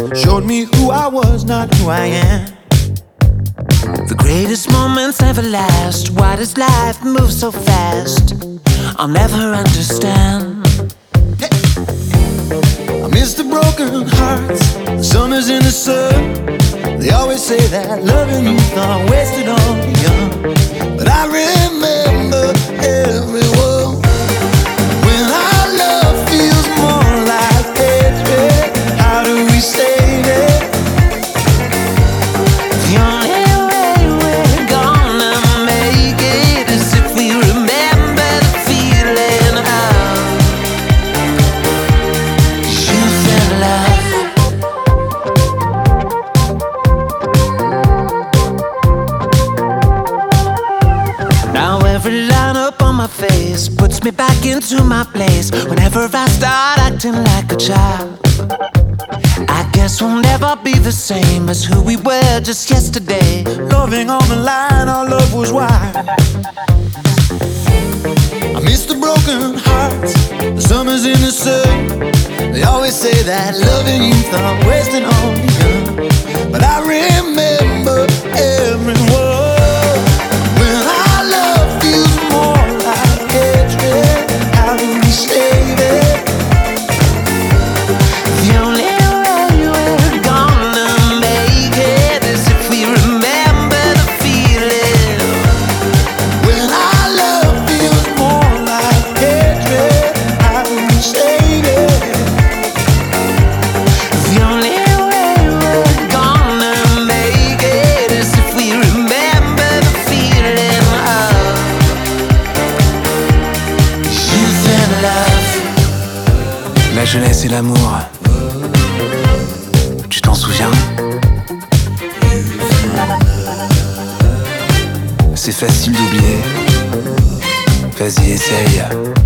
showed me who I was, not who I am. The greatest moments never last. Why does life move so fast? I'll never understand. I miss the broken hearts, the summers in the sun. They always say that loving youth are wasted on the young, but I remember everyone. When our love feels more like hatred, how do we save it? The only way we're gonna make it is if we remember the feeling of youth and love. Now every line up on my face puts me back into my place. Whenever I start acting like a child, I guess we'll never be the same as who we were just yesterday. Loving on the line, our love was wild. I miss the broken hearts, the summers in the sun. They always say that loving youth are wasting on the young, but I remember everyone. When our love feels more like hatred, how do we save it? The only way we're gonna make it is if we remember the feeling. When our love feels more like hatred, how do we save it? The only way we're gonna make it is if we remember the feeling of youth and love. La jeunesse et l'amour, tu t'en souviens? C'est facile d'oublier. Vas-y, essaye.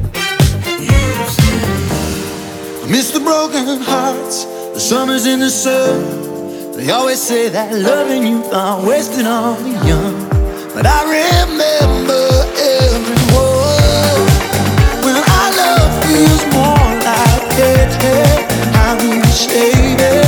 I miss the broken hearts, the summers in the sun. They always say that loving youth are wasted on the young, but I remember everyone. When our love feels more like hatred, how do we save it?